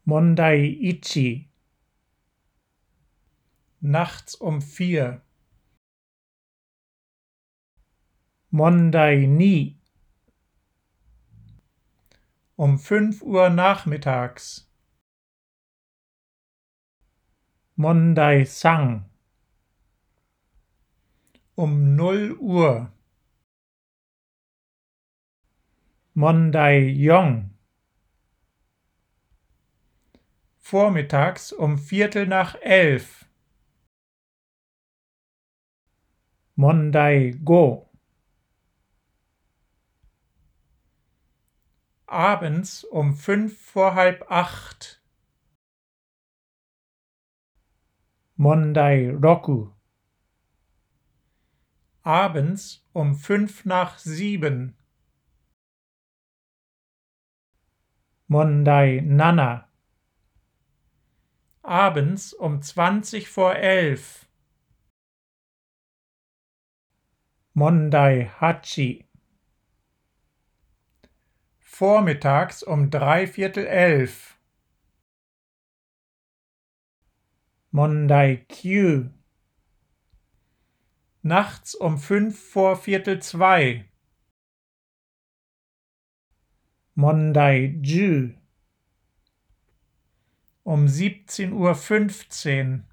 Mondai Ichi. Nachts um 4. Mondai Ni. Um 5 Uhr nachmittags. Mondai Sang. Um 0 Uhr. Mondai Yong. Vormittags um 11:15. Mondai Go. Abends um 7:45. Mondai Roku. Abends um 6:55. Mondai Nana. Abends um 20:11. Mondai Hachi. Vormittags um 11:45. Mondai Q. Nachts um 2:05. Mondai Ju. Um 17:15.